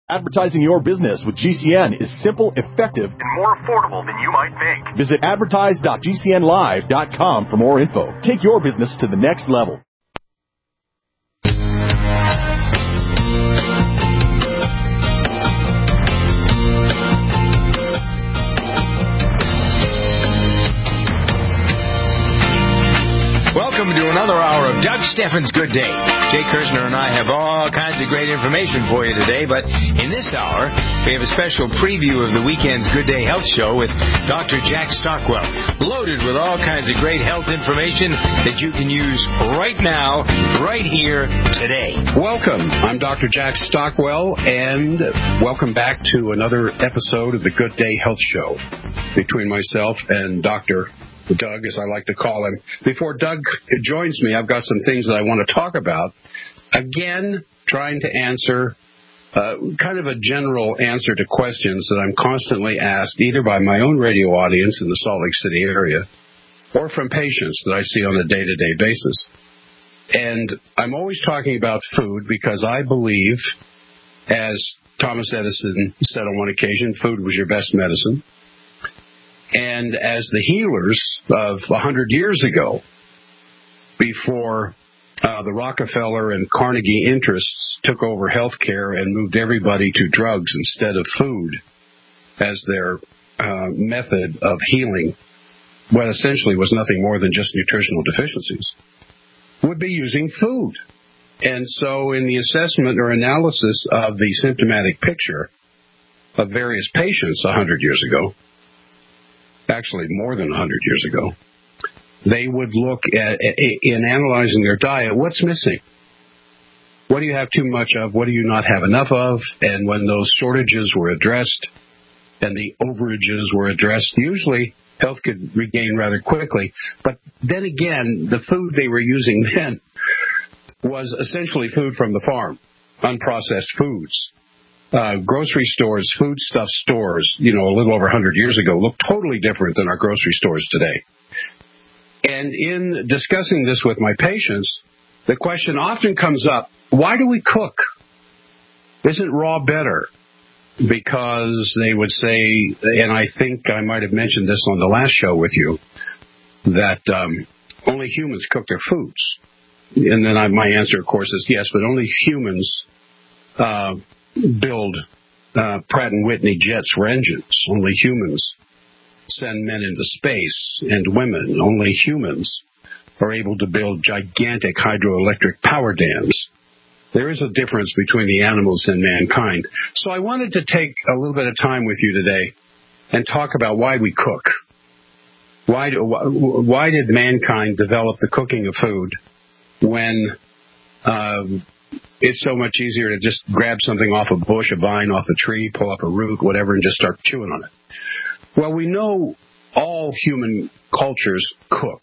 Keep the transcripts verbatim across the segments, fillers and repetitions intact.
Advertising your business with G C N is simple, effective, and more affordable than you might think. Visit advertise dot g c n live dot com for more info. Take your business to the next level. Welcome to another hour of Doug Steffens' Good Day. Jay Kirshner and I have all kinds of great information for you today, but in this hour, we have a special preview of the weekend's Good Day Health Show with Doctor Jack Stockwell, loaded with all kinds of great health information that you can use right now, right here, today. Welcome. I'm Doctor Jack Stockwell, and welcome back to another episode of the Good Day Health Show between myself and Doctor Doug, as I like to call him. Before Doug joins me, I've got some things that I want to talk about. Again, trying to answer uh, kind of a general answer to questions that I'm constantly asked, either by my own radio audience in the Salt Lake City area or from patients that I see on a day-to-day basis. And I'm always talking about food because I believe, as Thomas Edison said on one occasion, food was your best medicine. And as the healers of a hundred years ago, before uh, the Rockefeller and Carnegie interests took over healthcare and moved everybody to drugs instead of food as their uh, method of healing, what essentially was nothing more than just nutritional deficiencies, would be using food. And so in the assessment or analysis of the symptomatic picture of various patients a hundred years ago, actually more than one hundred years ago, they would look at, in analyzing their diet, what's missing? What do you have too much of? What do you not have enough of? And when those shortages were addressed and the overages were addressed, usually health could regain rather quickly. But then again, the food they were using then was essentially food from the farm, unprocessed foods. Uh, grocery stores, foodstuff stores, you know, a little over one hundred years ago, looked totally different than our grocery stores today. And in discussing this with my patients, the question often comes up, why do we cook? Isn't raw better? Because they would say, and I think I might have mentioned this on the last show with you, that um, only humans cook their foods. And then I, my answer, of course, is yes, but only humans uh build uh, Pratt and Whitney jets for engines. Only humans send men into space and women. Only humans are able to build gigantic hydroelectric power dams. There is a difference between the animals and mankind. So I wanted to take a little bit of time with you today and talk about why we cook. Why, do, why did mankind develop the cooking of food when um, it's so much easier to just grab something off a bush, a vine off a tree, pull up a root, whatever, and just start chewing on it? Well, we know all human cultures cook.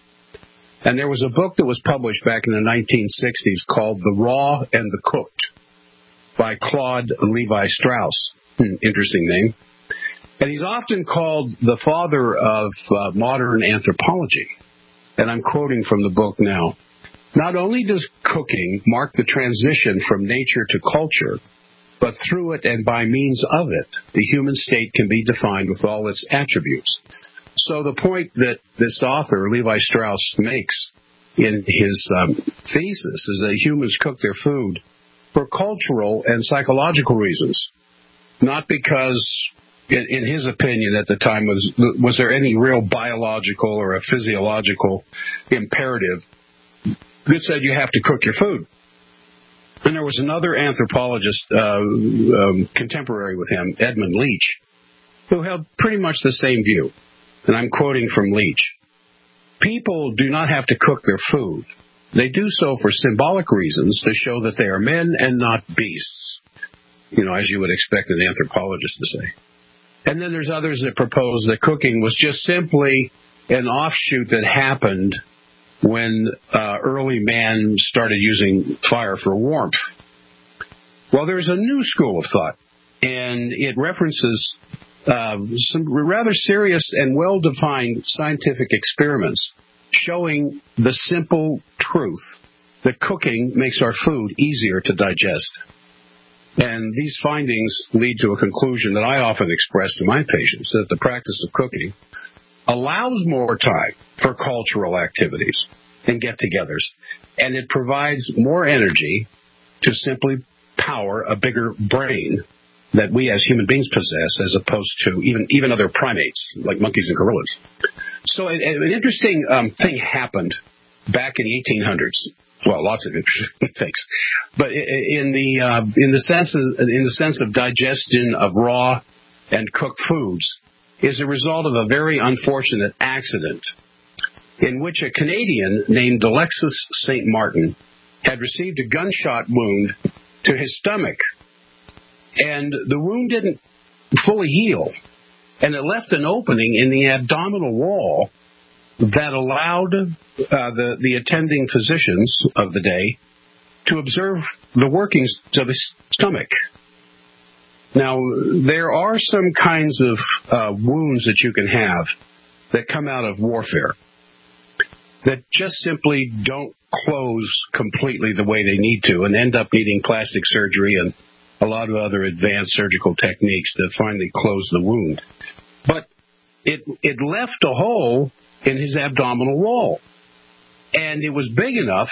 And there was a book that was published back in the nineteen sixties called The Raw and the Cooked by Claude Levi-Strauss. Hmm, interesting name. And he's often called the father of uh, modern anthropology. And I'm quoting from the book now. Not only does cooking mark the transition from nature to culture, but through it and by means of it, the human state can be defined with all its attributes. So the point that this author, Levi-Strauss, makes in his um, thesis is that humans cook their food for cultural and psychological reasons, not because, in, in his opinion at the time, was, was there any real biological or a physiological imperative that said you have to cook your food. And there was another anthropologist, uh, um, contemporary with him, Edmund Leach, who held pretty much the same view. And I'm quoting from Leach. People do not have to cook their food. They do so for symbolic reasons to show that they are men and not beasts. You know, as you would expect an anthropologist to say. And then there's others that propose that cooking was just simply an offshoot that happened when uh, early man started using fire for warmth. Well, there's a new school of thought, and it references uh, some rather serious and well-defined scientific experiments showing the simple truth that cooking makes our food easier to digest. And these findings lead to a conclusion that I often express to my patients, that the practice of cooking allows more time for cultural activities and get-togethers, and it provides more energy to simply power a bigger brain that we as human beings possess, as opposed to even, even other primates, like monkeys and gorillas. So an, an interesting um, thing happened back in the eighteen hundreds. Well, lots of interesting things, but in the uh, in the sense of, in the sense of digestion of raw and cooked foods is a result of a very unfortunate accident in which a Canadian named Alexis Saint Martin had received a gunshot wound to his stomach, and the wound didn't fully heal, and it left an opening in the abdominal wall that allowed uh, the, the attending physicians of the day to observe the workings of his stomach. Now, there are some kinds of uh, wounds that you can have that come out of warfare that just simply don't close completely the way they need to and end up needing plastic surgery and a lot of other advanced surgical techniques that finally close the wound. But it it left a hole in his abdominal wall, and it was big enough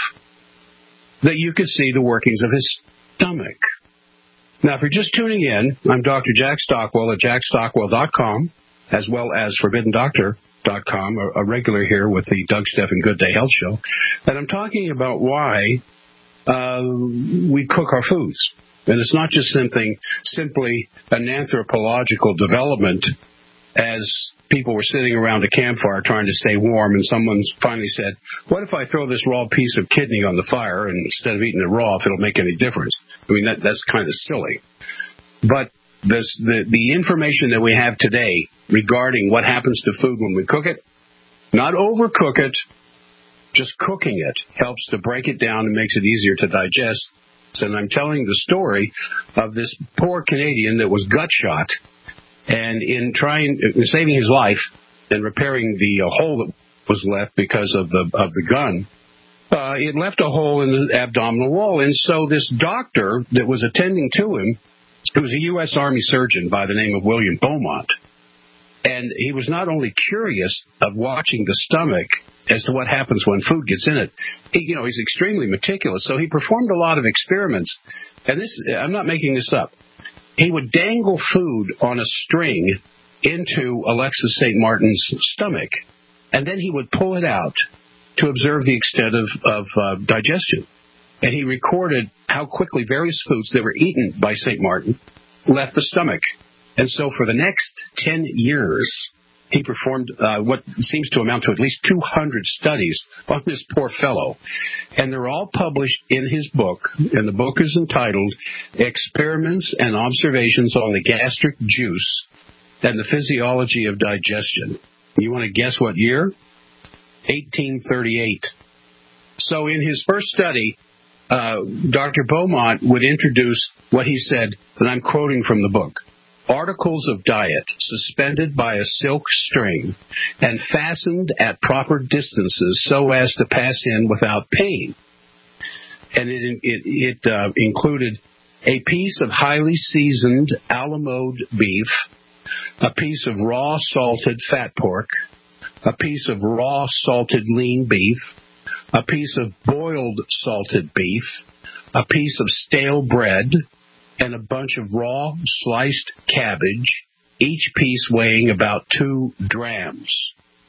that you could see the workings of his stomach. Now, if you're just tuning in, I'm Doctor Jack Stockwell at jack stockwell dot com, as well as forbidden doctor dot com, a, a regular here with the Doug Stephan Good Day Health Show, and I'm talking about why uh, we cook our foods. And it's not just something, simply an anthropological development, as people were sitting around a campfire trying to stay warm, and someone finally said, what if I throw this raw piece of kidney on the fire, and instead of eating it raw, if it'll make any difference? I mean, that, that's kind of silly. But this, the, the information that we have today regarding what happens to food when we cook it, not overcook it, just cooking it helps to break it down and makes it easier to digest. And I'm telling the story of this poor Canadian that was gut shot, and in trying, in saving his life and repairing the uh, hole that was left because of the of the gun, uh, it left a hole in the abdominal wall. And so this doctor that was attending to him, who was a U S Army surgeon by the name of William Beaumont, and he was not only curious of watching the stomach as to what happens when food gets in it. He, you know, he's extremely meticulous, so he performed a lot of experiments. And this, I'm not making this up. He would dangle food on a string into Alexis Saint Martin's stomach, and then he would pull it out to observe the extent of, of uh, digestion. And he recorded how quickly various foods that were eaten by Saint Martin left the stomach. And so for the next ten years, he performed uh, what seems to amount to at least two hundred studies on this poor fellow. And they're all published in his book. And the book is entitled Experiments and Observations on the Gastric Juice and the Physiology of Digestion. You want to guess what year? eighteen thirty-eight. So in his first study, uh, Doctor Beaumont would introduce what he said, and I'm quoting from the book, articles of diet suspended by a silk string and fastened at proper distances so as to pass in without pain. And it, it, it uh, included a piece of highly seasoned Alamode beef, a piece of raw salted fat pork, a piece of raw salted lean beef, a piece of boiled salted beef, a piece of stale bread, and a bunch of raw sliced cabbage, each piece weighing about two drams.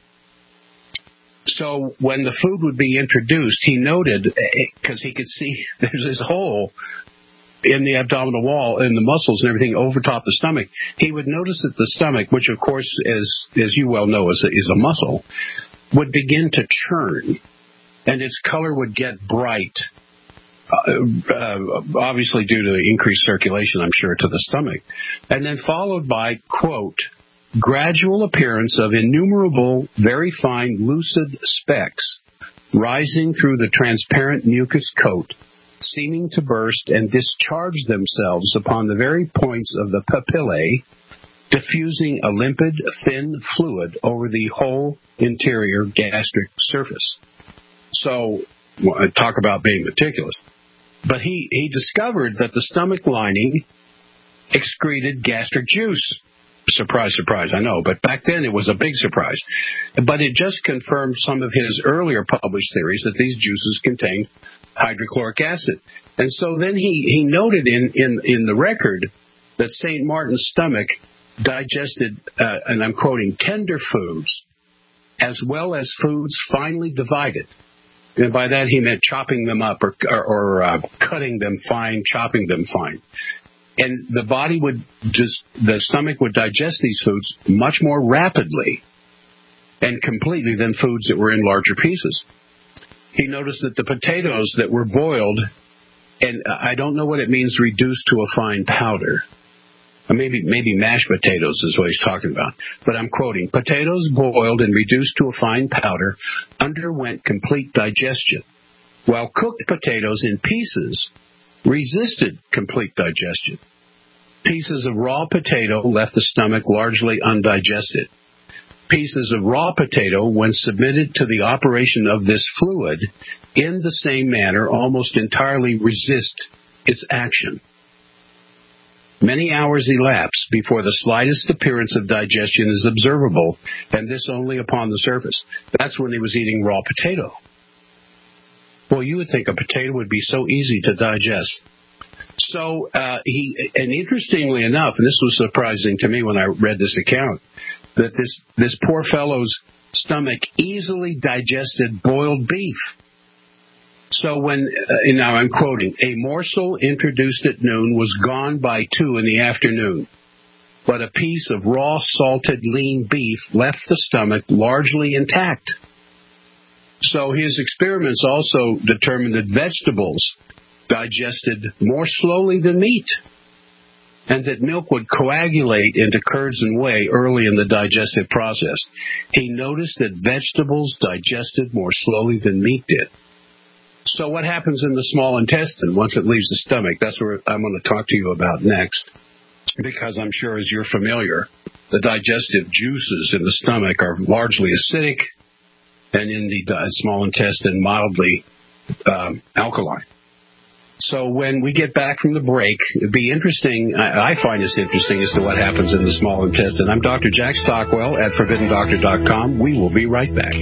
So when the food would be introduced, he noted, because he could see there's this hole in the abdominal wall and the muscles and everything over top the stomach, he would notice that the stomach, which of course, as as you well know, is a, is a muscle, would begin to churn, and its color would get bright. Uh, uh, obviously due to increased circulation, I'm sure, to the stomach. And then followed by, quote, gradual appearance of innumerable, very fine, lucid specks rising through the transparent mucus coat, seeming to burst and discharge themselves upon the very points of the papillae, diffusing a limpid, thin fluid over the whole interior gastric surface. So, well, talk about being meticulous. but he, he discovered that the stomach lining excreted gastric juice. Surprise, surprise, I know, but back then it was a big surprise. But it just confirmed some of his earlier published theories that these juices contained hydrochloric acid. And so then he, he noted in, in, in the record that Saint Martin's stomach digested, uh, and I'm quoting, tender foods as well as foods finely divided. And by that he meant chopping them up or, or, or uh, cutting them fine, chopping them fine. And the body would just, the stomach would digest these foods much more rapidly and completely than foods that were in larger pieces. He noticed that the potatoes that were boiled, and I don't know what it means reduced to a fine powder. Maybe maybe mashed potatoes is what he's talking about. But I'm quoting, potatoes boiled and reduced to a fine powder underwent complete digestion, while cooked potatoes in pieces resisted complete digestion. Pieces of raw potato left the stomach largely undigested. Pieces of raw potato, when submitted to the operation of this fluid, in the same manner almost entirely resist its action. Many hours elapse before the slightest appearance of digestion is observable, and this only upon the surface. That's when he was eating raw potato. Well, you would think a potato would be so easy to digest. So, uh, he, and interestingly enough, and this was surprising to me when I read this account, that this, this poor fellow's stomach easily digested boiled beef. So when, uh, now I'm quoting, a morsel introduced at noon was gone by two in the afternoon, but a piece of raw salted lean beef left the stomach largely intact. So his experiments also determined that vegetables digested more slowly than meat, and that milk would coagulate into curds and whey early in the digestive process. He noticed that vegetables digested more slowly than meat did. So what happens in the small intestine once it leaves the stomach? That's what I'm going to talk to you about next, because I'm sure, as you're familiar, the digestive juices in the stomach are largely acidic, and in the small intestine, mildly um, alkaline. So when we get back from the break, it'd be interesting, I, I find this interesting as to what happens in the small intestine. I'm Doctor Jack Stockwell at forbidden doctor dot com. We will be right back.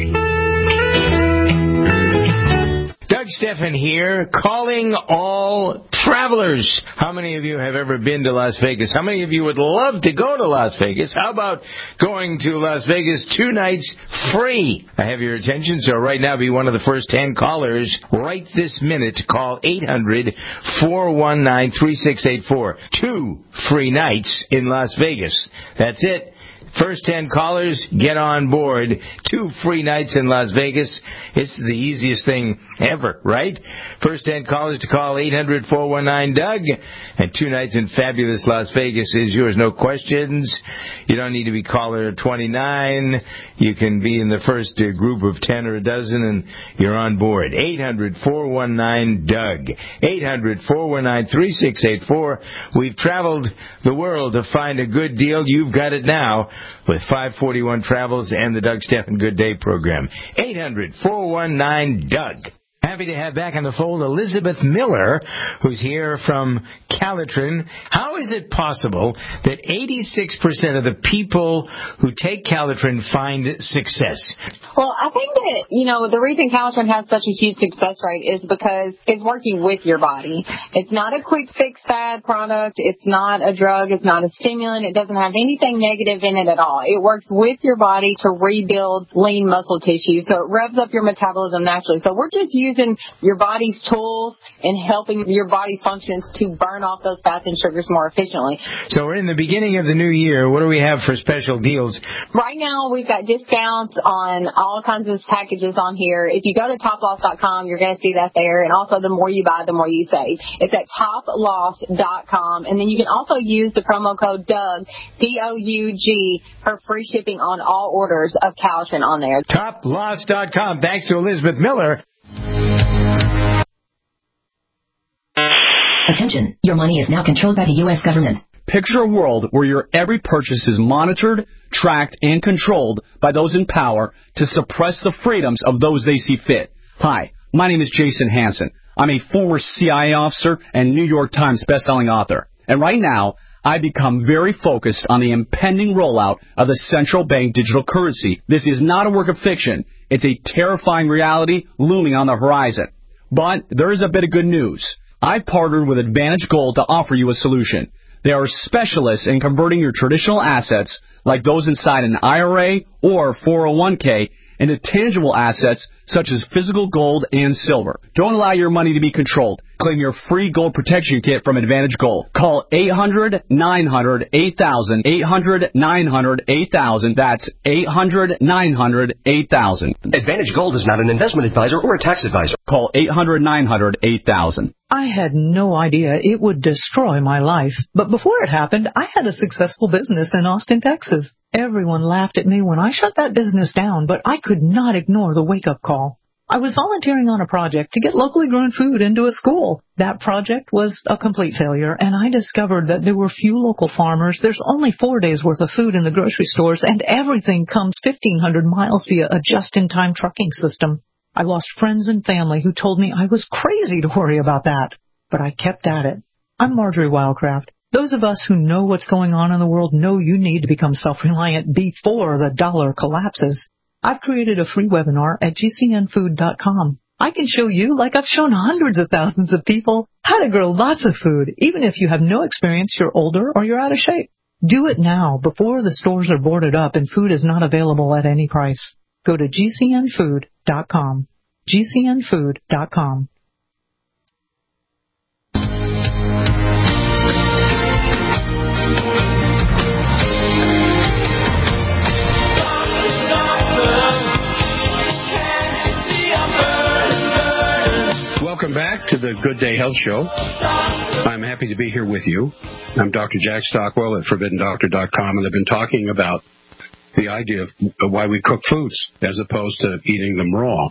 Doug Steffen here, calling all travelers. How many of you have ever been to Las Vegas? How many of you would love to go to Las Vegas? How about going to Las Vegas two nights free? I have your attention, so right now be one of the first ten callers right this minute. Call eight hundred, four one nine, three six eight four. Two free nights in Las Vegas. That's it. First ten callers, get on board. Two free nights in Las Vegas. It's the easiest thing ever, right? First ten callers to call eight hundred, four one nine, Doug. And two nights in fabulous Las Vegas is yours. No questions. You don't need to be caller twenty-nine. You can be in the first uh, group of ten or a dozen, and you're on board. eight hundred, four one nine, Doug. eight hundred, four one nine, three six eight four. We've traveled the world to find a good deal. You've got it now with five forty-one Travels and the Doug Steffen Good Day program. eight hundred, four one nine, Doug. Happy to have back on the fold Elizabeth Miller, who's here from Calitrin. How is it possible that eighty-six percent of the people who take Calitrin find success? Well, I think that, you know, the reason Calitrin has such a huge success rate is because it's working with your body. It's not a quick fix fad product. It's not a drug. It's not a stimulant. It doesn't have anything negative in it at all. It works with your body to rebuild lean muscle tissue. So it revs up your metabolism naturally. So we're just using your body's tools and helping your body's functions to burn off those fats and sugars more efficiently. So we're in the beginning of the new year. What do we have for special deals? Right now, we've got discounts on all kinds of packages on here. If you go to top loss dot com, you're going to see that there. And also, the more you buy, the more you save. It's at top loss dot com. And then you can also use the promo code Doug, D O U G, for free shipping on all orders of Calitrin on there. top loss dot com. Thanks to Elizabeth Miller. Attention, your money is now controlled by the U S government. Picture a world where your every purchase is monitored, tracked, and controlled by those in power to suppress the freedoms of those they see fit. Hi, my name is Jason Hansen. I'm a former C I A officer and New York Times bestselling author. And right now, I've become very focused on the impending rollout of the central bank digital currency. This is not a work of fiction. It's a terrifying reality looming on the horizon. But there is a bit of good news. I've partnered with Advantage Gold to offer you a solution. They are specialists in converting your traditional assets, like those inside an I R A or four oh one k, into tangible assets such as physical gold and silver. Don't allow your money to be controlled. Claim your free gold protection kit from Advantage Gold. Call eight hundred, nine hundred, eight thousand, eight hundred, nine hundred, eight thousand. That's eight hundred, nine hundred, eight thousand. Advantage Gold is not an investment advisor or a tax advisor. Call eight hundred, nine hundred, eight thousand. I had no idea it would destroy my life. But before it happened, I had a successful business in Austin, Texas. Everyone laughed at me when I shut that business down, but I could not ignore the wake-up call. I was volunteering on a project to get locally grown food into a school. That project was a complete failure, and I discovered that there were few local farmers. There's only four days' worth of food in the grocery stores, and everything comes fifteen hundred miles via a just-in-time trucking system. I lost friends and family who told me I was crazy to worry about that, but I kept at it. I'm Marjorie Wildcraft. Those of us who know what's going on in the world know you need to become self-reliant before the dollar collapses. I've created a free webinar at G C N food dot com. I can show you, like I've shown hundreds of thousands of people, how to grow lots of food, even if you have no experience, you're older, or you're out of shape. Do it now, before the stores are boarded up and food is not available at any price. Go to G C N food dot com. G C N food dot com. Welcome back to the Good Day Health Show. I'm happy to be here with you. I'm Doctor Jack Stockwell at forbidden doctor dot com, and I've been talking about the idea of why we cook foods as opposed to eating them raw.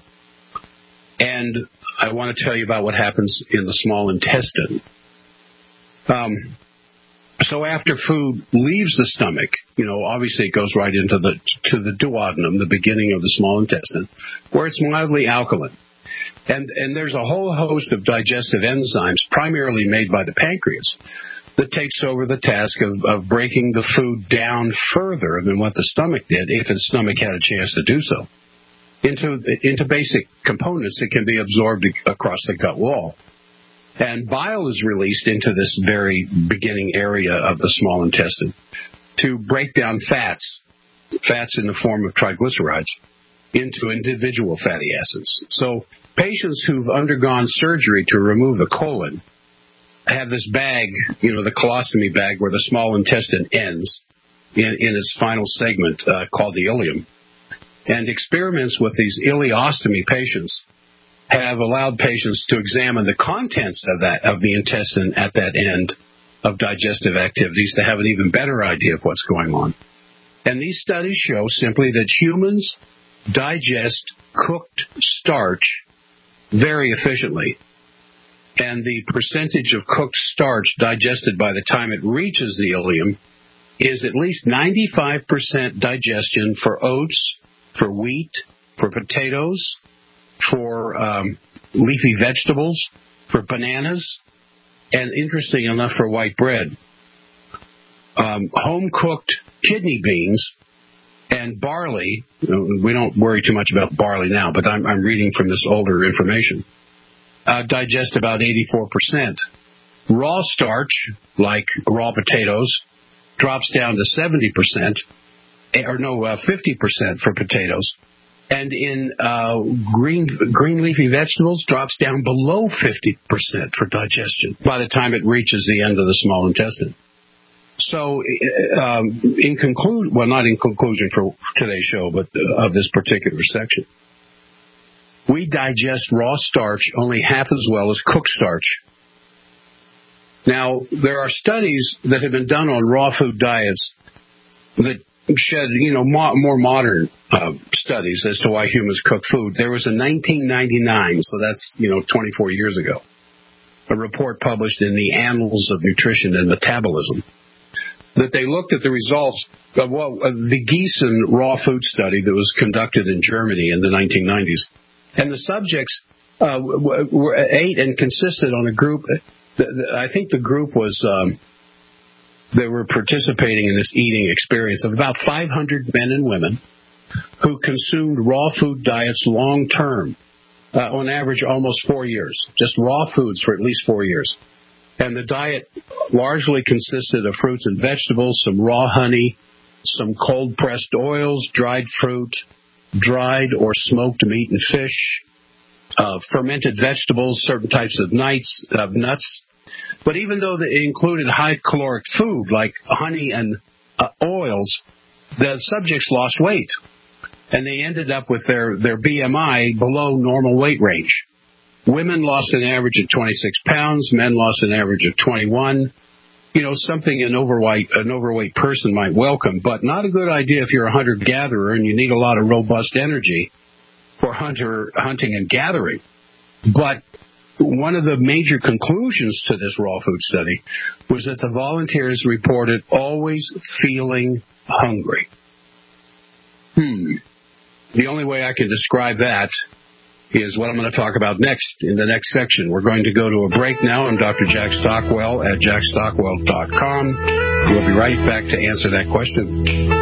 And I want to tell you about what happens in the small intestine. Um, so after food leaves the stomach, you know, obviously it goes right into the to the duodenum, the beginning of the small intestine, where it's mildly alkaline. And, and there's a whole host of digestive enzymes, primarily made by the pancreas, that takes over the task of, of breaking the food down further than what the stomach did, if the stomach had a chance to do so, into, into basic components that can be absorbed across the gut wall. And bile is released into this very beginning area of the small intestine to break down fats, fats in the form of triglycerides, into individual fatty acids. So patients who've undergone surgery to remove the colon have this bag, you know, the colostomy bag where the small intestine ends in, in its final segment uh, called the ileum. And experiments with these ileostomy patients have allowed patients to examine the contents of that of the intestine at that end of digestive activities to have an even better idea of what's going on. And these studies show simply that humans digest cooked starch very efficiently. And the percentage of cooked starch digested by the time it reaches the ileum is at least ninety-five percent digestion for oats, for wheat, for potatoes, for um, leafy vegetables, for bananas, and interesting enough, for white bread. Um, home-cooked kidney beans and barley, we don't worry too much about barley now, but I'm, I'm reading from this older information, uh, digest about eighty-four percent. Raw starch, like raw potatoes, drops down to seventy percent, or no, uh, fifty percent for potatoes. And in uh, green green leafy vegetables, drops down below fifty percent for digestion by the time it reaches the end of the small intestine. So, um, in conclusion, well, not in conclusion for today's show, but uh, of this particular section, we digest raw starch only half as well as cooked starch. Now, there are studies that have been done on raw food diets that shed, you know, mo- more modern uh, studies as to why humans cook food. There was a nineteen ninety-nine, so that's, you know, twenty-four years ago, a report published in the Annals of Nutrition and Metabolism, that they looked at the results of well, the Gießen raw food study that was conducted in Germany in the nineteen nineties. And the subjects uh, were ate and consisted on a group. I think the group was, um, they were participating in this eating experience of about five hundred men and women who consumed raw food diets long term, uh, on average almost four years, just raw foods for at least four years. And the diet largely consisted of fruits and vegetables, some raw honey, some cold-pressed oils, dried fruit, dried or smoked meat and fish, uh, fermented vegetables, certain types of nuts, of nuts. But even though they included high-caloric food like honey and uh, oils, the subjects lost weight. And they ended up with their, their B M I below normal weight range. Women lost an average of twenty-six pounds. Men lost an average of twenty-one. You know, something an overweight, an overweight person might welcome, but not a good idea if you're a hunter-gatherer and you need a lot of robust energy for hunter hunting and gathering. But one of the major conclusions to this raw food study was that the volunteers reported always feeling hungry. Hmm. The only way I can describe that is what I'm going to talk about next in the next section. We're going to go to a break now. I'm Doctor Jack Stockwell at jack stockwell dot com. We'll be right back to answer that question.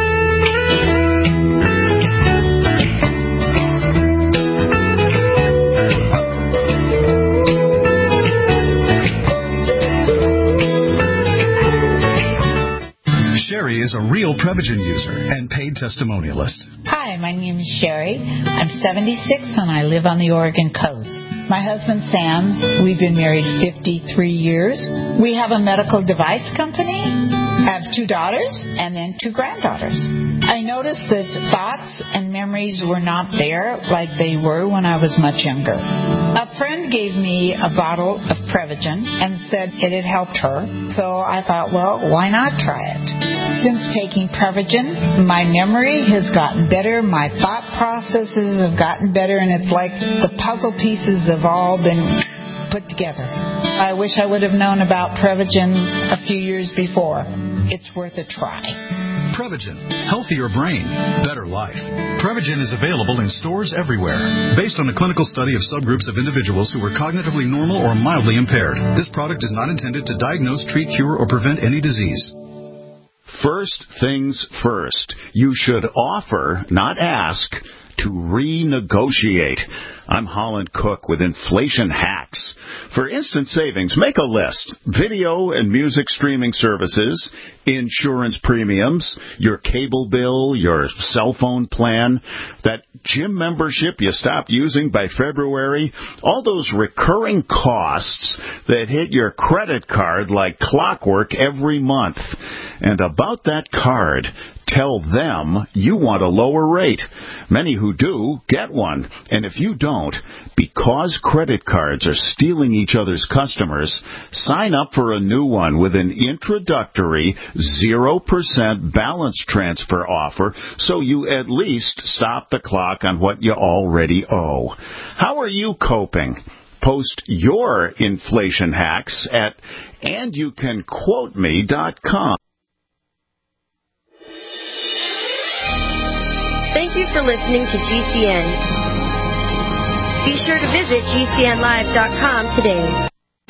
Sherry is a real Prevagen user and paid testimonialist. Hi, my name is Sherry. I'm seventy-six and I live on the Oregon coast. My husband, Sam, we've been married fifty-three years. We have a medical device company, have two daughters, and then two granddaughters. I noticed that thoughts and memories were not there like they were when I was much younger. A friend gave me a bottle of Prevagen and said it had helped her, so I thought, well, why not try it? Since taking Prevagen, my memory has gotten better, my thought processes have gotten better, and it's like the puzzle pieces have all been put together. I wish I would have known about Prevagen a few years before. It's worth a try. Prevagen. Healthier brain, better life. Prevagen is available in stores everywhere. Based on a clinical study of subgroups of individuals who were cognitively normal or mildly impaired, this product is not intended to diagnose, treat, cure, or prevent any disease. First things first. You should offer, not ask, to renegotiate. I'm Holland Cook with Inflation Hacks. For instant savings, make a list. Video and music streaming services, insurance premiums, your cable bill, your cell phone plan, that gym membership you stopped using by February, all those recurring costs that hit your credit card like clockwork every month. And about that card, tell them you want a lower rate. Many who do get one. And if you don't, because credit cards are stealing each other's customers, sign up for a new one with an introductory zero percent balance transfer offer so you at least stop the clock on what you already owe. How are you coping? Post your inflation hacks at and you can quote me dot com. Thank you for listening to G C N. Be sure to visit G C N live dot com today.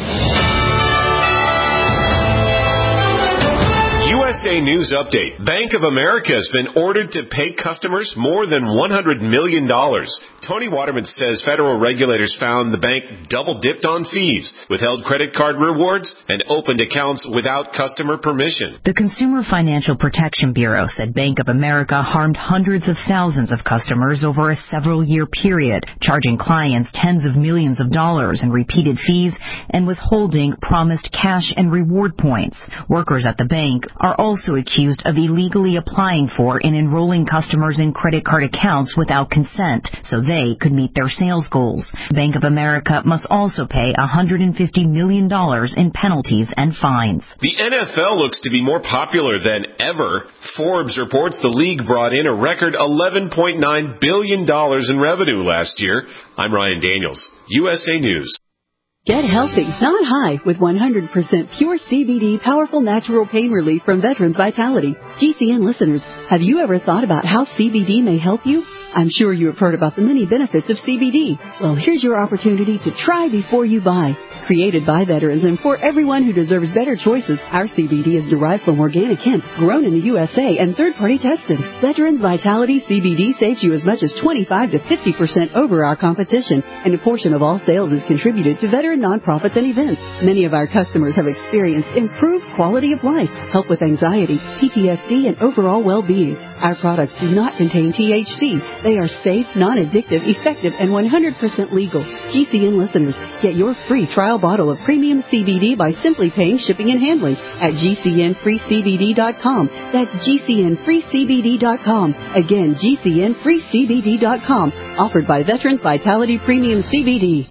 U S A News Update. Bank of America has been ordered to pay customers more than one hundred million dollars. Tony Waterman says federal regulators found the bank double-dipped on fees, withheld credit card rewards, and opened accounts without customer permission. The Consumer Financial Protection Bureau said Bank of America harmed hundreds of thousands of customers over a several-year period, charging clients tens of millions of dollars in repeated fees and withholding promised cash and reward points. Workers at the bank are also accused of illegally applying for and enrolling customers in credit card accounts without consent so they could meet their sales goals. Bank of America must also pay one hundred fifty million dollars in penalties and fines. The N F L looks to be more popular than ever. Forbes reports the league brought in a record eleven point nine billion dollars in revenue last year. I'm Ryan Daniels, U S A News. Get healthy, not high, with one hundred percent pure C B D powerful natural pain relief from Veterans Vitality. G C N listeners, have you ever thought about how C B D may help you? I'm sure you have heard about the many benefits of C B D. Well, here's your opportunity to try before you buy. Created by veterans and for everyone who deserves better choices, our C B D is derived from organic hemp, grown in the U S A and third-party tested. Veterans Vitality C B D saves you as much as twenty-five to fifty percent over our competition, and a portion of all sales is contributed to veteran nonprofits and events. Many of our customers have experienced improved quality of life, help with anxiety, P T S D, and overall well-being. Our products do not contain T H C. They are safe, non-addictive, effective, and one hundred percent legal. G C N listeners, get your free trial bottle of premium C B D by simply paying shipping and handling at G C N free C B D dot com. That's G C N free C B D dot com. Again, G C N free C B D dot com. Offered by Veterans Vitality Premium C B D.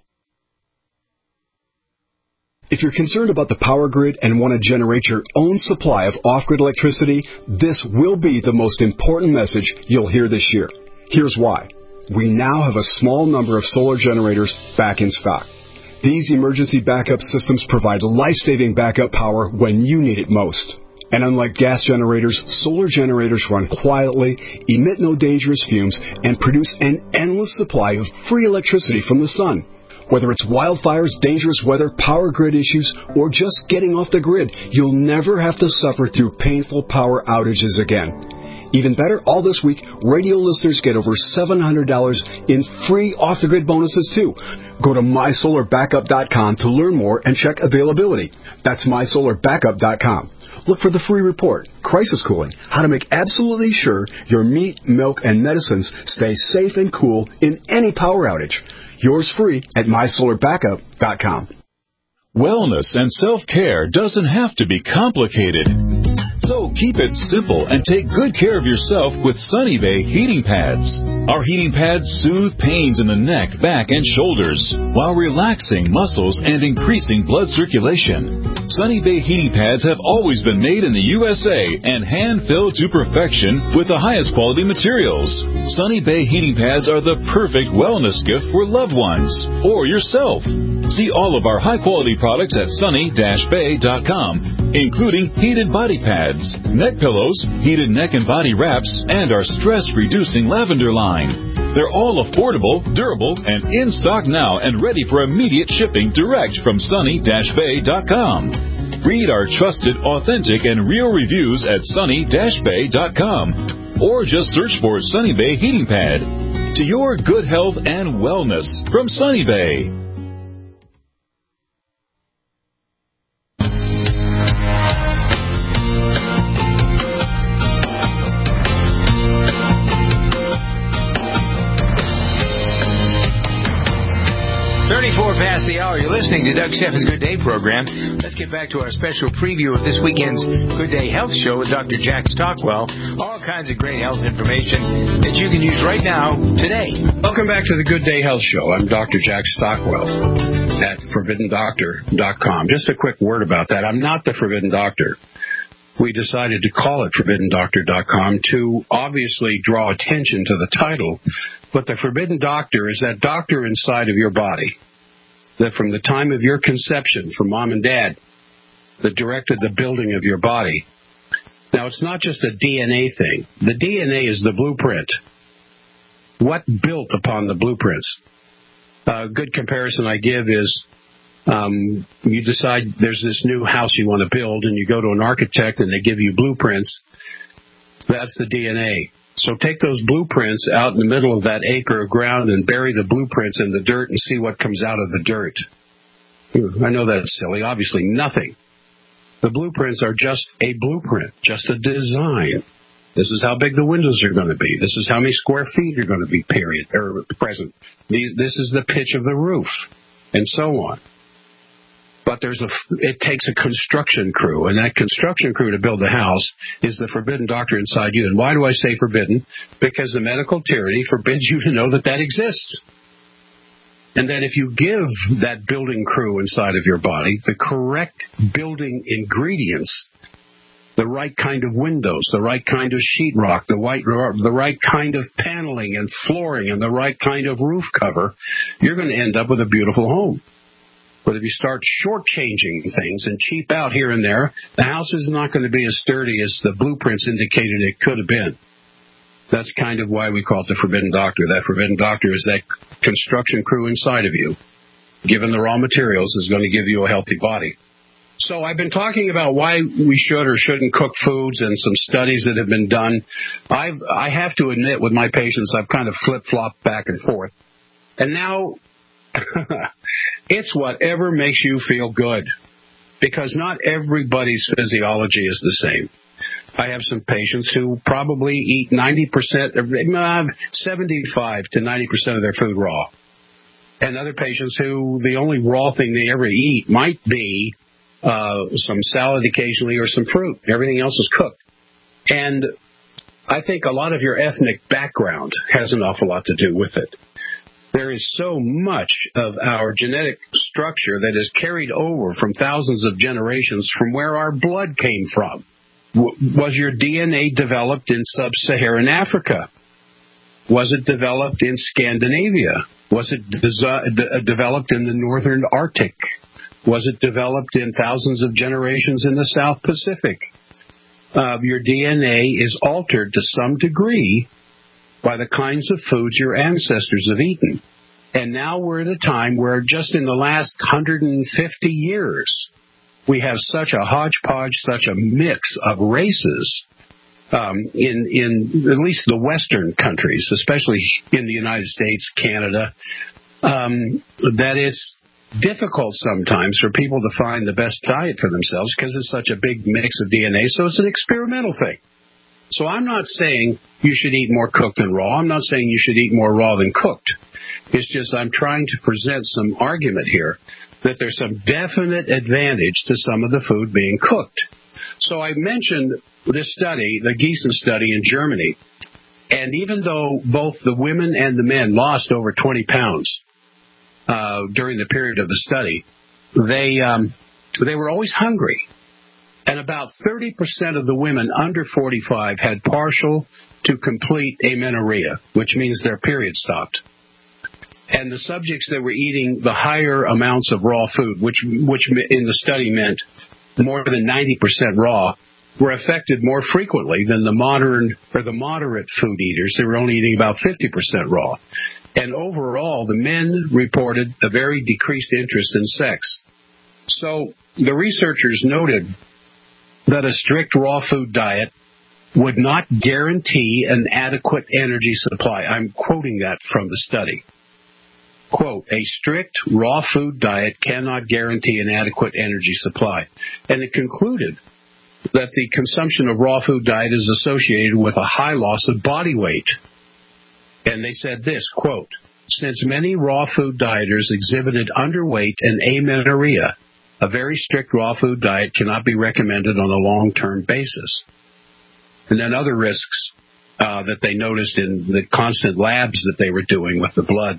If you're concerned about the power grid and want to generate your own supply of off-grid electricity, this will be the most important message you'll hear this year. Here's why. We now have a small number of solar generators back in stock. These emergency backup systems provide life-saving backup power when you need it most. And unlike gas generators, solar generators run quietly, emit no dangerous fumes, and produce an endless supply of free electricity from the sun. Whether it's wildfires, dangerous weather, power grid issues, or just getting off the grid, you'll never have to suffer through painful power outages again. Even better, all this week, radio listeners get over seven hundred dollars in free off-the-grid bonuses, too. Go to my solar backup dot com to learn more and check availability. That's my solar backup dot com. Look for the free report, Crisis Cooling, how to make absolutely sure your meat, milk, and medicines stay safe and cool in any power outage. Yours free at my solar backup dot com. Wellness and self-care doesn't have to be complicated. So keep it simple and take good care of yourself with Sunny Bay heating pads. Our heating pads soothe pains in the neck, back, and shoulders while relaxing muscles and increasing blood circulation. Sunny Bay heating pads have always been made in the U S A and hand-filled to perfection with the highest quality materials. Sunny Bay heating pads are the perfect wellness gift for loved ones or yourself. See all of our high-quality products at sunny dash bay dot com, including heated body pads, neck pillows, heated neck and body wraps, and our stress-reducing lavender line. They're all affordable, durable, and in stock now and ready for immediate shipping direct from sunny dash bay dot com. Read our trusted, authentic, and real reviews at sunny dash bay dot com, or just search for Sunny Bay Heating Pad. To your good health and wellness from Sunny Bay. thirty-four past the hour. You're listening to Doug Steffens' Good Day program. Let's get back to our special preview of this weekend's Good Day Health Show with Doctor Jack Stockwell. All kinds of great health information that you can use right now, today. Welcome back to the Good Day Health Show. I'm Doctor Jack Stockwell at forbidden doctor dot com. Just a quick word about that. I'm not the Forbidden Doctor. We decided to call it forbidden doctor dot com to obviously draw attention to the title, but the Forbidden Doctor is that doctor inside of your body that from the time of your conception, from mom and dad, that directed the building of your body. Now, it's not just a D N A thing. The D N A is the blueprint. What built upon the blueprints? A good comparison I give is um, you decide there's this new house you want to build, and you go to an architect, and they give you blueprints. That's the D N A. So take those blueprints out in the middle of that acre of ground and bury the blueprints in the dirt and see what comes out of the dirt. I know that's silly. Obviously nothing. The blueprints are just a blueprint, just a design. This is how big the windows are going to be. This is how many square feet are going to be period or present. These, this is the pitch of the roof, and so on. But there's a, it takes a construction crew, and that construction crew to build the house is the forbidden doctor inside you. And why do I say forbidden? Because the medical tyranny forbids you to know that that exists. And that if you give that building crew inside of your body the correct building ingredients, the right kind of windows, the right kind of sheetrock, the right, the right kind of paneling and flooring, and the right kind of roof cover, you're going to end up with a beautiful home. But if you start shortchanging things and cheap out here and there, the house is not going to be as sturdy as the blueprints indicated it could have been. That's kind of why we call it the Forbidden Doctor. That Forbidden Doctor is that construction crew inside of you, given the raw materials, is going to give you a healthy body. So I've been talking about why we should or shouldn't cook foods and some studies that have been done. I've, I have to admit with my patients, I've kind of flip-flopped back and forth. And now it's whatever makes you feel good, because not everybody's physiology is the same. I have some patients who probably eat ninety percent, seventy-five to ninety percent of their food raw. And other patients who the only raw thing they ever eat might be uh, some salad occasionally or some fruit. Everything else is cooked. And I think a lot of your ethnic background has an awful lot to do with it. There is so much of our genetic structure that is carried over from thousands of generations from where our blood came from. W- was your D N A developed in sub-Saharan Africa? Was it developed in Scandinavia? Was it des- de- developed in the northern Arctic? Was it developed in thousands of generations in the South Pacific? Uh, your D N A is altered to some degree by the kinds of foods your ancestors have eaten. And now we're at a time where just in the last one hundred fifty years, we have such a hodgepodge, such a mix of races um, in, in at least the Western countries, especially in the United States, Canada, um, that it's difficult sometimes for people to find the best diet for themselves because it's such a big mix of D N A. So it's an experimental thing. So I'm not saying you should eat more cooked than raw. I'm not saying you should eat more raw than cooked. It's just I'm trying to present some argument here that there's some definite advantage to some of the food being cooked. So I mentioned this study, the Gießen study in Germany, and even though both the women and the men lost over twenty pounds uh, during the period of the study, they um, they were always hungry. And about thirty percent of the women under forty-five had partial to complete amenorrhea, which means their period stopped. And the subjects that were eating the higher amounts of raw food, which which in the study meant more than ninety percent raw, were affected more frequently than the modern or the moderate food eaters who were only eating about fifty percent raw. And overall, the men reported a very decreased interest in sex. So the researchers noted that a strict raw food diet would not guarantee an adequate energy supply. I'm quoting that from the study. Quote, a strict raw food diet cannot guarantee an adequate energy supply. And it concluded that the consumption of raw food diet is associated with a high loss of body weight. And they said this, quote, since many raw food dieters exhibited underweight and amenorrhea, a very strict raw food diet cannot be recommended on a long-term basis. And then other risks uh, that they noticed in the constant labs that they were doing with the blood.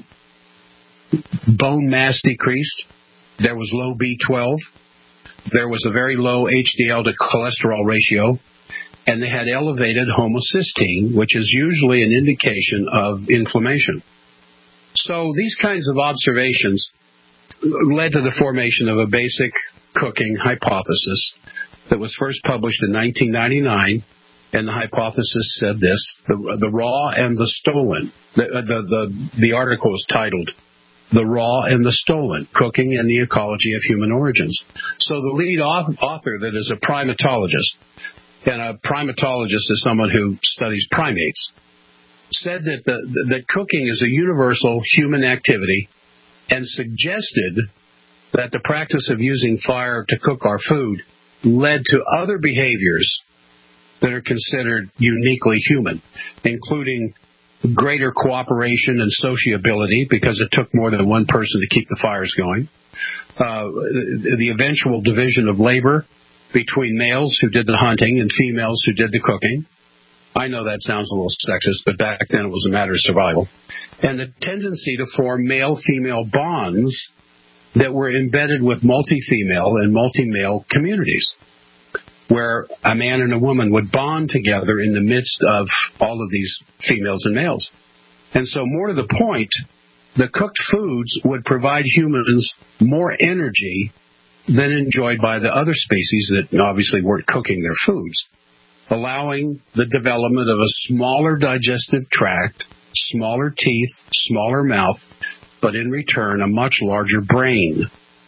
Bone mass decreased. There was low B twelve. There was a very low H D L to cholesterol ratio. And they had elevated homocysteine, which is usually an indication of inflammation. So these kinds of observations led to the formation of a basic cooking hypothesis that was first published in nineteen ninety-nine, and the hypothesis said this, the, the raw and the stolen. The, the, the, the article was titled, The Raw and the Stolen, Cooking and the Ecology of Human Origins. So the lead author that is a primatologist, and a primatologist is someone who studies primates, said that, the, that cooking is a universal human activity and suggested that the practice of using fire to cook our food led to other behaviors that are considered uniquely human, including greater cooperation and sociability because it took more than one person to keep the fires going, uh, the eventual division of labor between males who did the hunting and females who did the cooking. I know that sounds a little sexist, but back then it was a matter of survival. And the tendency to form male-female bonds that were embedded with multi-female and multi-male communities, where a man and a woman would bond together in the midst of all of these females and males. And so more to the point, the cooked foods would provide humans more energy than enjoyed by the other species that obviously weren't cooking their foods, allowing the development of a smaller digestive tract, smaller teeth, smaller mouth, but in return, a much larger brain.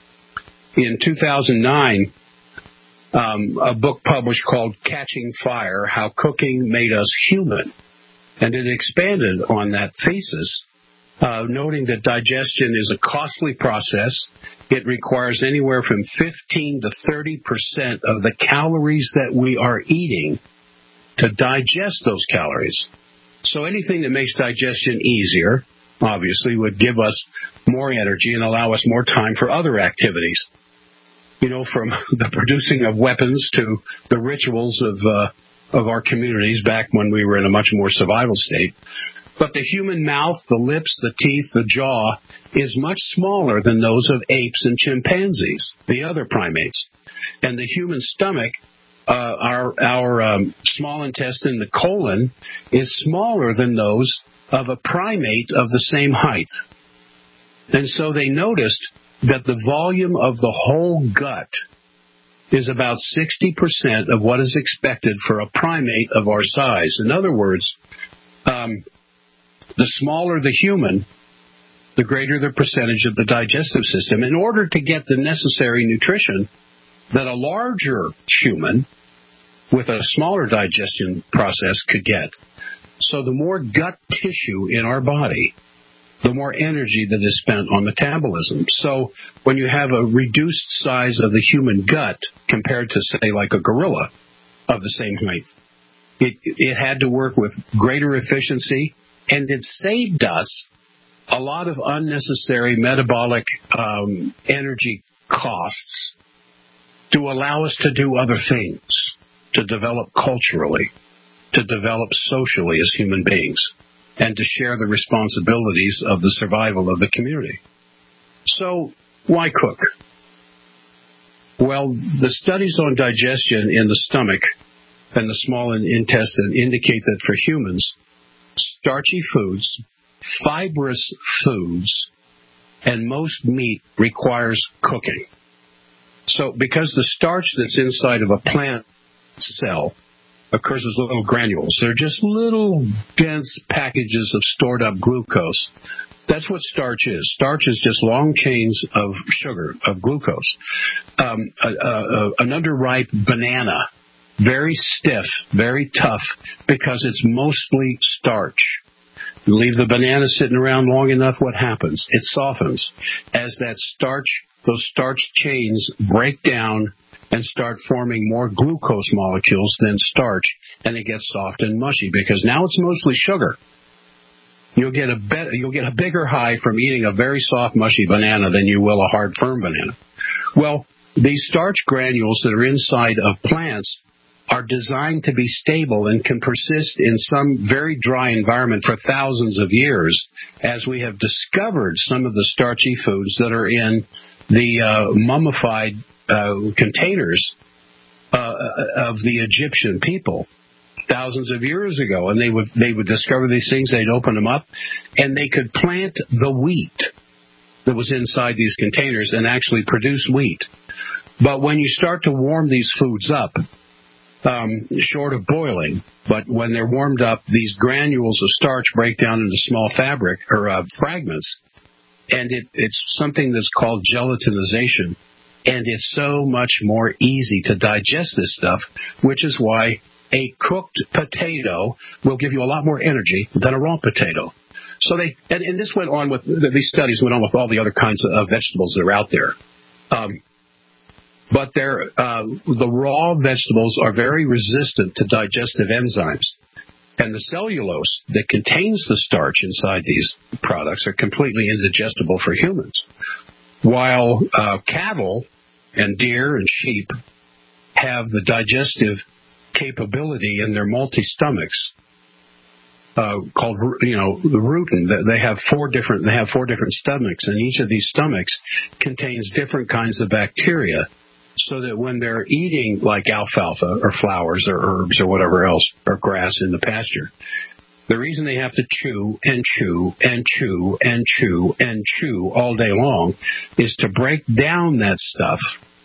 In two thousand nine, um, a book published called Catching Fire, How Cooking Made Us Human. And it expanded on that thesis, uh, noting that digestion is a costly process. It requires anywhere from fifteen to thirty percent of the calories that we are eating to digest those calories. So anything that makes digestion easier, obviously, would give us more energy and allow us more time for other activities. You know, from the producing of weapons to the rituals of uh, of our communities back when we were in a much more survival state. But the human mouth, the lips, the teeth, the jaw is much smaller than those of apes and chimpanzees, the other primates. And the human stomach, uh, our our um, small intestine, the colon, is smaller than those of a primate of the same height. And so they noticed that the volume of the whole gut is about sixty percent of what is expected for a primate of our size. In other words, um, the smaller the human, the greater the percentage of the digestive system in order to get the necessary nutrition that a larger human with a smaller digestion process could get. So the more gut tissue in our body, the more energy that is spent on metabolism. So when you have a reduced size of the human gut compared to, say, like a gorilla of the same height, it, it had to work with greater efficiency, and it saved us a lot of unnecessary metabolic um, energy costs to allow us to do other things, to develop culturally, to develop socially as human beings, and to share the responsibilities of the survival of the community. So, why cook? Well, the studies on digestion in the stomach and the small intestine indicate that for humans, starchy foods, fibrous foods, and most meat requires cooking. So, because the starch that's inside of a plant cell occurs as little granules. They're just little dense packages of stored up glucose. That's what starch is. Starch is just long chains of sugar, of glucose. Um, a, a, an underripe banana, very stiff, very tough, because it's mostly starch. You leave the banana sitting around long enough, what happens? It softens. As that starch, those starch chains break down and start forming more glucose molecules than starch, and it gets soft and mushy because now it's mostly sugar. You'll get a better, you'll get a bigger high from eating a very soft, mushy banana than you will a hard, firm banana. Well, these starch granules that are inside of plants are designed to be stable and can persist in some very dry environment for thousands of years, as we have discovered some of the starchy foods that are in the uh, mummified Uh, containers uh, of the Egyptian people thousands of years ago, and they would they would discover these things. They'd open them up, and they could plant the wheat that was inside these containers and actually produce wheat. But when you start to warm these foods up, um, short of boiling, but when they're warmed up, these granules of starch break down into small fabric or uh, fragments, and it, it's something that's called gelatinization. And it's so much more easy to digest this stuff, which is why a cooked potato will give you a lot more energy than a raw potato. So they, and, and this went on with, these studies went on with all the other kinds of vegetables that are out there. Um, but they're, uh, the raw vegetables are very resistant to digestive enzymes. And the cellulose that contains the starch inside these products are completely indigestible for humans. While uh, cattle and deer and sheep have the digestive capability in their multi-stomachs uh, called, you know, the rutin. They have four different. They have four different stomachs, and each of these stomachs contains different kinds of bacteria, so that when they're eating like alfalfa or flowers or herbs or whatever else or grass in the pasture, the reason they have to chew and chew and chew and chew and chew all day long is to break down that stuff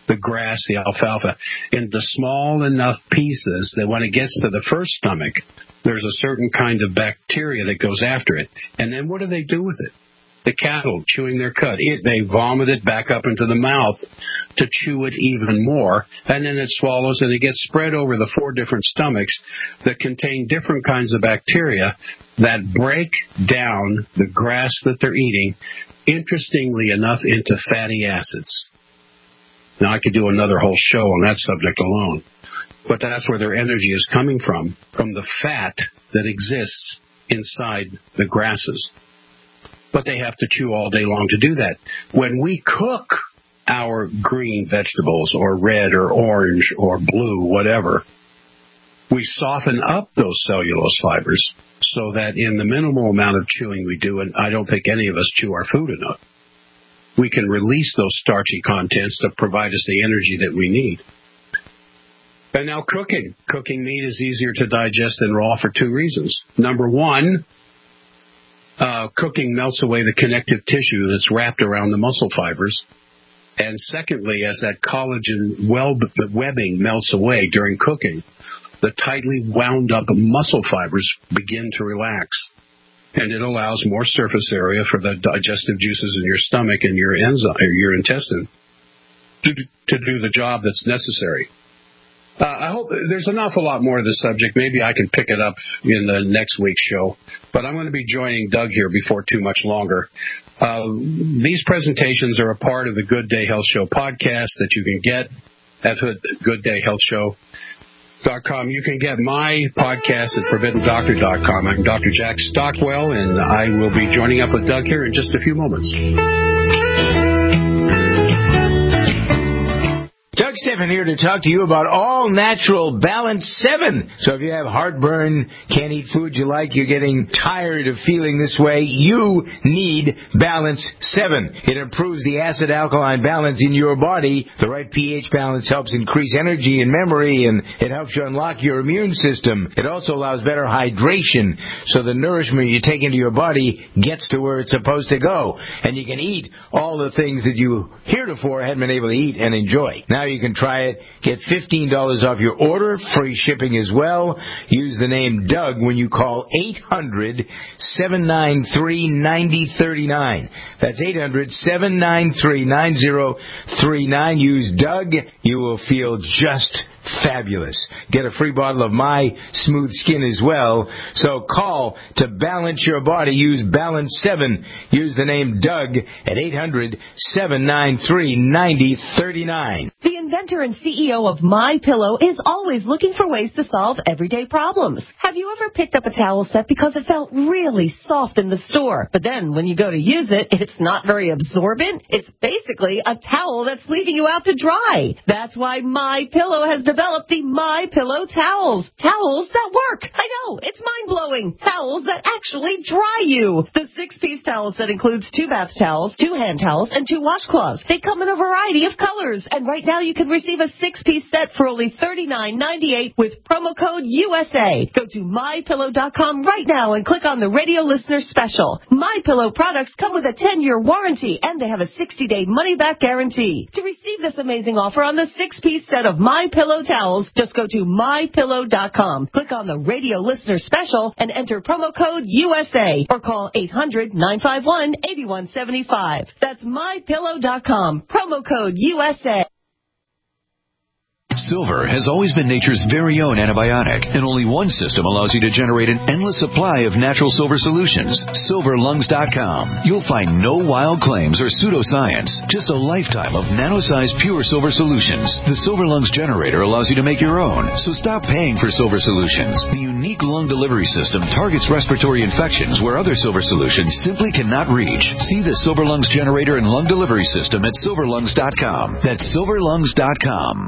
the grass, the alfalfa, into small enough pieces that when it gets to the first stomach, there's a certain kind of bacteria that goes after it. And then what do they do with it? The cattle chewing their cud. It, they vomit it back up into the mouth to chew it even more, and then it swallows, and it gets spread over the four different stomachs that contain different kinds of bacteria that break down the grass that they're eating, interestingly enough, into fatty acids. Now, I could do another whole show on that subject alone, but that's where their energy is coming from, from the fat that exists inside the grasses. But they have to chew all day long to do that. When we cook our green vegetables, or red or orange or blue, whatever, we soften up those cellulose fibers so that in the minimal amount of chewing we do, and I don't think any of us chew our food enough, we can release those starchy contents to provide us the energy that we need. And now cooking. Cooking meat is easier to digest than raw for two reasons. Number one, Uh, cooking melts away the connective tissue that's wrapped around the muscle fibers. And secondly, as that collagen web, webbing melts away during cooking, the tightly wound up muscle fibers begin to relax. And it allows more surface area for the digestive juices in your stomach and your enzyme, or your intestine to, to do the job that's necessary. Uh, I hope there's an awful lot more to the subject. Maybe I can pick it up in the next week's show. But I'm going to be joining Doug here before too much longer. Uh, these presentations are a part of the Good Day Health Show podcast that you can get at good day health show dot com. You can get my podcast at forbidden doctor dot com. I'm Doctor Jack Stockwell, and I will be joining up with Doug here in just a few moments. Doug Stephan here to talk to you about All Natural Balance seven. So if you have heartburn, can't eat food you like, you're getting tired of feeling this way, you need Balance seven. It improves the acid-alkaline balance in your body. The right pH balance helps increase energy and memory, and it helps you unlock your immune system. It also allows better hydration, so the nourishment you take into your body gets to where it's supposed to go. And you can eat all the things that you heretofore hadn't been able to eat and enjoy. Now you can try it. Get fifteen dollars off your order, free shipping as well. Use the name Doug when you call eight hundred, seven nine three, nine zero three nine. That's eight hundred, seven nine three, nine zero three nine. Use Doug. You will feel just fabulous. Get a free bottle of My Smooth Skin as well. So call to balance your body. Use Balance seven. Use the name Doug at eight hundred, seven nine three, nine zero three nine. The inventor and C E O of MyPillow is always looking for ways to solve everyday problems. Have you ever picked up a towel set because it felt really soft in the store, but then when you go to use it, it's not very absorbent? It's basically a towel that's leaving you out to dry. That's why MyPillow has developed the MyPillow towels. Towels that work. I know, it's mind-blowing. Towels that actually dry you. The six-piece towel set includes two bath towels, two hand towels, and two washcloths. They come in a variety of colors, and right now you can receive a six-piece set for only thirty-nine ninety-eight with promo code U S A. Go to my pillow dot com right now and click on the radio listener special. MyPillow products come with a ten-year warranty, and they have a sixty-day money-back guarantee. To receive this amazing offer on the six-piece set of MyPillow towels, just go to my pillow dot com. Click on the radio listener special and enter promo code U S A or call eight hundred, nine five one, eight one seven five. That's my pillow dot com. Promo code U S A. Silver has always been nature's very own antibiotic, and only one system allows you to generate an endless supply of natural silver solutions. silver lungs dot com. You'll find no wild claims or pseudoscience, just a lifetime of nano-sized pure silver solutions. The Silver Lungs generator allows you to make your own, so stop paying for silver solutions. The unique lung delivery system targets respiratory infections where other silver solutions simply cannot reach. See the Silver Lungs generator and lung delivery system at silver lungs dot com. That's silver lungs dot com.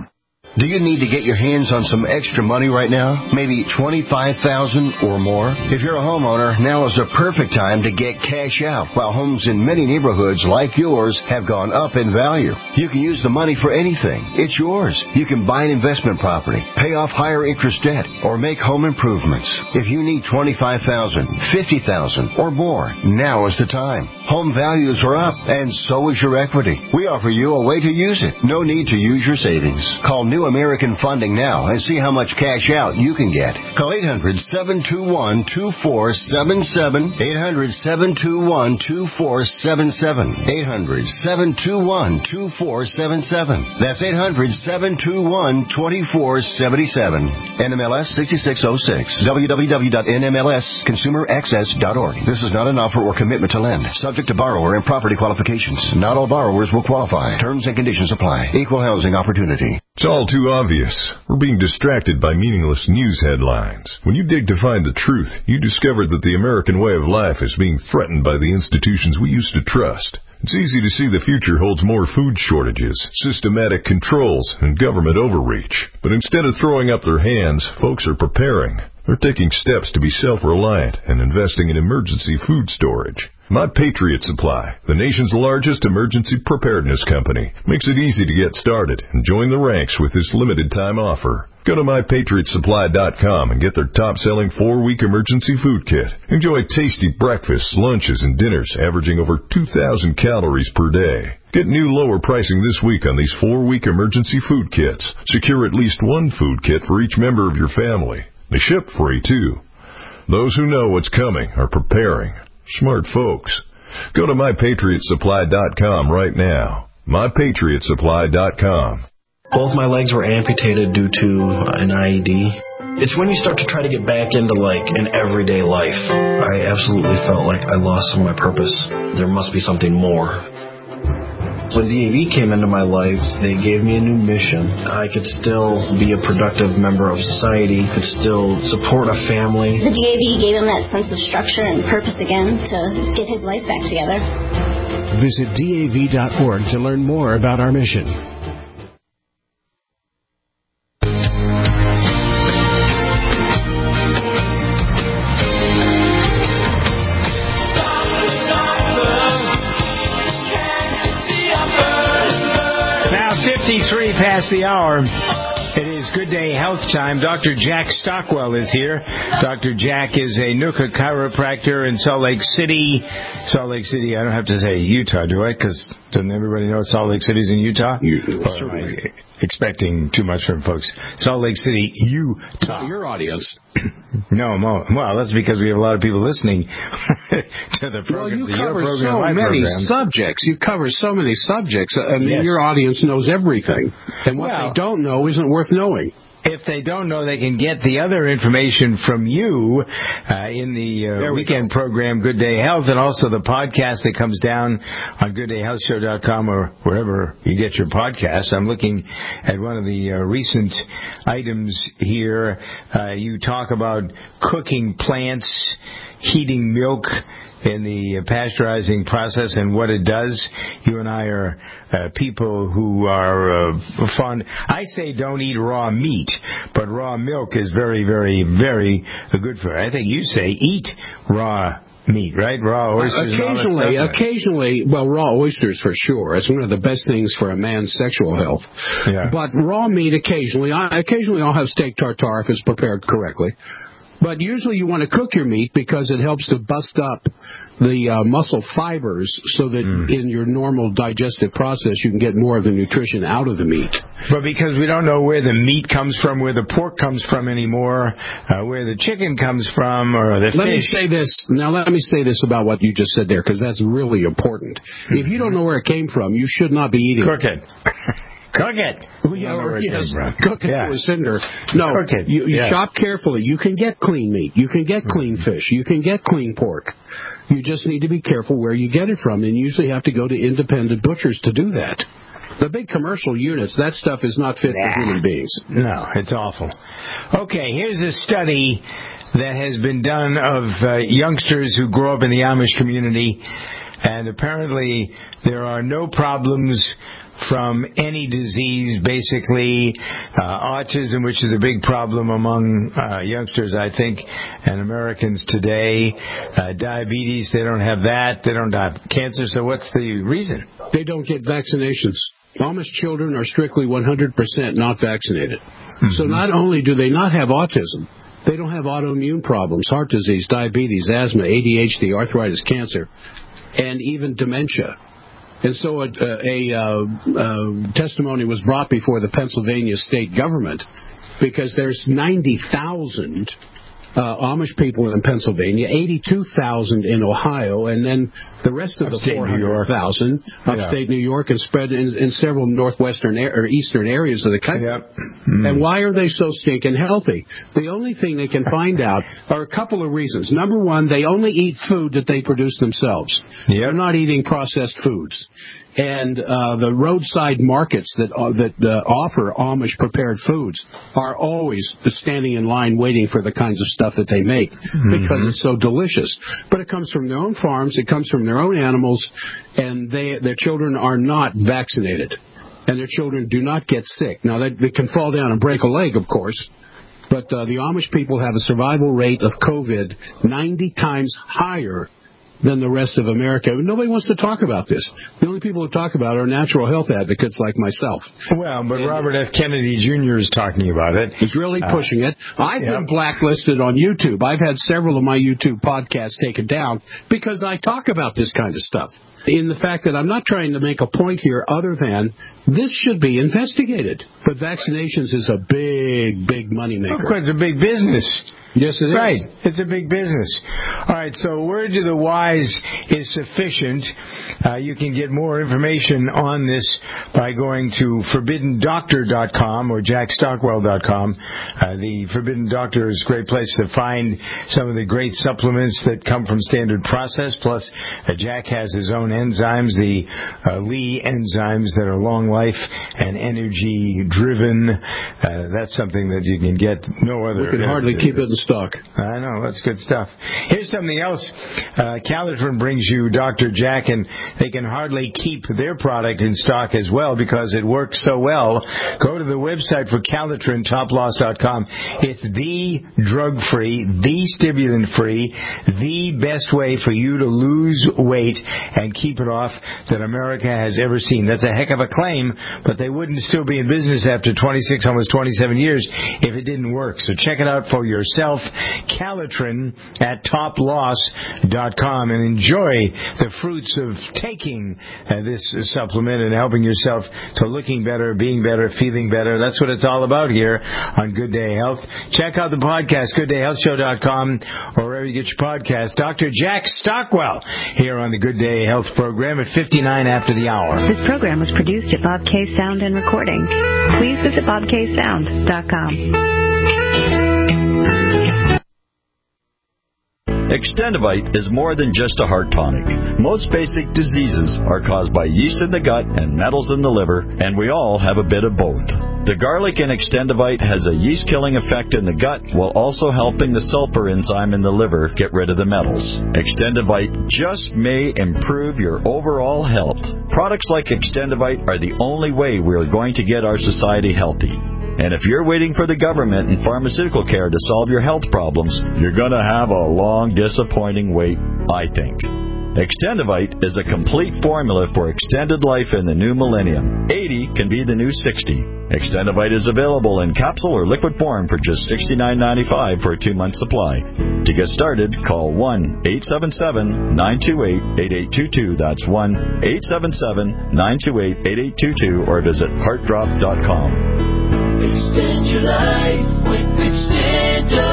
Do you need to get your hands on some extra money right now? Maybe twenty-five thousand dollars or more? If you're a homeowner, now is the perfect time to get cash out while homes in many neighborhoods like yours have gone up in value. You can use the money for anything. It's yours. You can buy an investment property, pay off higher interest debt, or make home improvements. If you need twenty-five thousand dollars, fifty thousand dollars, or more, now is the time. Home values are up, and so is your equity. We offer you a way to use it. No need to use your savings. Call New American Funding now and see how much cash out you can get. Call eight hundred, seven two one, two four seven seven, eight hundred, seven two one, two four seven seven, eight hundred, seven two one, two four seven seven. That's eight hundred, seven two one, two four seven seven. N M L S sixty-six oh six. w w w dot n m l s consumer access dot org. This is not an offer or commitment to lend. Subject to borrower and property qualifications. Not all borrowers will qualify. Terms and conditions apply. Equal housing opportunity. It's all too obvious. We're being distracted by meaningless news headlines. When you dig to find the truth, you discover that the American way of life is being threatened by the institutions we used to trust. It's easy to see the future holds more food shortages, systematic controls, and government overreach. But instead of throwing up their hands, folks are preparing. They're taking steps to be self-reliant and investing in emergency food storage. My Patriot Supply, the nation's largest emergency preparedness company, makes it easy to get started and join the ranks with this limited-time offer. Go to my patriot supply dot com and get their top-selling four-week emergency food kit. Enjoy tasty breakfasts, lunches, and dinners averaging over two thousand calories per day. Get new lower pricing this week on these four-week emergency food kits. Secure at least one food kit for each member of your family. They ship free, too. Those who know what's coming are preparing. Smart folks. Go to my patriot supply dot com right now. my patriot supply dot com. Both my legs were amputated due to an I E D. It's when you start to try to get back into, like, an everyday life. I absolutely felt like I lost some of my purpose. There must be something more. When D A V came into my life, they gave me a new mission. I could still be a productive member of society, could still support a family. The D A V gave him that sense of structure and purpose again to get his life back together. Visit D A V dot org to learn more about our mission. fifty-three past the hour. It is Good Day Health time. Doctor Jack Stockwell is here. Doctor Jack is a Nuka chiropractor in Salt Lake City. Salt Lake City, I don't have to say Utah, do I? Because doesn't everybody know Salt Lake City's in Utah? Certainly. Expecting too much from folks. Salt Lake City, Utah. Well, your audience. No, Mo. Well, that's because we have a lot of people listening to the program. Well, you the cover program, so my many program. subjects. You cover so many subjects. I mean, Yes. your audience knows everything. And what Well, they don't know isn't worth knowing. If they don't know, they can get the other information from you uh, in the uh, we weekend go. program, Good Day Health, and also the podcast that comes down on good day health show dot com or wherever you get your podcasts. I'm looking at one of the uh, recent items here. Uh, you talk about cooking plants, heating milk in the pasteurizing process and what it does. You and I are uh, people who are uh, fond. I say don't eat raw meat, but raw milk is very, very, very good for it. I think you say eat raw meat, right? Raw oysters. Occasionally, and all that stuff. occasionally, well, raw oysters for sure. It's one of the best things for a man's sexual health. Yeah. But raw meat occasionally, I, occasionally I'll have steak tartare if it's prepared correctly. But usually you want to cook your meat because it helps to bust up the uh, muscle fibers so that mm. in your normal digestive process you can get more of the nutrition out of the meat. But because we don't know where the meat comes from, where the pork comes from anymore, uh, where the chicken comes from, or the let fish. me say this. Now let me say this about what you just said there, because that's really important. Mm-hmm. If you don't know where it came from, you should not be eating Cook it. it. Cook it. Well, yeah, or, yes, cook it yeah. to a cinder. No, cook it. you, you yeah. shop carefully. You can get clean meat. You can get clean mm-hmm. fish. You can get clean pork. You just need to be careful where you get it from, and you usually have to go to independent butchers to do that. The big commercial units, that stuff is not fit nah. for human beings. No, it's awful. Okay, here's a study that has been done of uh, youngsters who grow up in the Amish community, and apparently there are no problems from any disease, basically uh, autism, which is a big problem among uh, youngsters, I think, and Americans today. Uh, diabetes, they don't have that. They don't have cancer. So what's the reason? They don't get vaccinations. Amish children are strictly one hundred percent not vaccinated. Mm-hmm. So not only do they not have autism, they don't have autoimmune problems, heart disease, diabetes, asthma, A D H D, arthritis, cancer, and even dementia. And so a, a, a, a testimony was brought before the Pennsylvania state government because there's ninety thousand uh, Amish people in Pennsylvania, eighty-two thousand in Ohio, and then the rest of upstate the four hundred thousand upstate yeah. New York and spread in, in several northwestern or eastern areas of the country. Yep. Mm. And why are they so stinking healthy? The only thing they can find out are a couple of reasons. Number one, they only eat food that they produce themselves. Yep. They're not eating processed foods. And uh, the roadside markets that uh, that uh, offer Amish prepared foods are always standing in line waiting for the kinds of stuff that they make mm-hmm. because it's so delicious. But it comes from their own farms, it comes from their own animals, and they their children are not vaccinated. And their children do not get sick. Now, they, they can fall down and break a leg, of course, but uh, the Amish people have a survival rate of COVID ninety times higher than the rest of America. Nobody wants to talk about this. The only people who talk about it are natural health advocates like myself. Well, but and Robert F. Kennedy Junior is talking about it. He's really pushing uh, it. I've yep. been blacklisted on YouTube. I've had several of my YouTube podcasts taken down because I talk about this kind of stuff. In the fact that I'm not trying to make a point here other than this should be investigated. But vaccinations is a big, big moneymaker. Of course, it's a big business. Yes, it is. Right. It's a big business. All right, so word to the wise is sufficient. Uh, you can get more information on this by going to forbidden doctor dot com or jack stockwell dot com. Uh, the Forbidden Doctor is a great place to find some of the great supplements that come from Standard Process. Plus, uh, Jack has his own enzymes, the uh, Lee enzymes that are long life and energy driven. Uh, that's something that you can get no other. We can hardly keep it in stock. I know, that's good stuff. Here's something else. Uh, Calitrin brings you Doctor Jack, and they can hardly keep their product in stock as well because it works so well. Go to the website for Calitrin, top loss dot com. It's the drug-free, the stimulant-free, the best way for you to lose weight and keep it off that America has ever seen. That's a heck of a claim, but they wouldn't still be in business after twenty-six, almost twenty-seven years if it didn't work. So check it out for yourself. Calitrin at top loss dot com and enjoy the fruits of taking uh, this supplement and helping yourself to looking better, being better, feeling better. That's what it's all about here on Good Day Health. Check out the podcast, good day health show dot com, or wherever you get your podcast. Doctor Jack Stockwell here on the Good Day Health program at fifty-nine after the hour. This program was produced at Bob K Sound and Recording. Please visit bob k sound dot com. Extendivite is more than just a heart tonic. Most basic diseases are caused by yeast in the gut and metals in the liver, and we all have a bit of both. The garlic in Extendivite has a yeast-killing effect in the gut while also helping the sulfur enzyme in the liver get rid of the metals. Extendivite just may improve your overall health. Products like Extendivite are the only way we are going to get our society healthy. And if you're waiting for the government and pharmaceutical care to solve your health problems, you're going to have a long, disappointing wait, I think. Extendivite is a complete formula for extended life in the new millennium. eighty can be the new sixty. Extendivite is available in capsule or liquid form for just sixty-nine ninety-five for a two-month supply. To get started, call one eight seven seven, nine two eight, eight eight two two. That's one eight seven seven, nine two eight, eight eight two two, or visit heart drop dot com. Extend your life with Extendivite.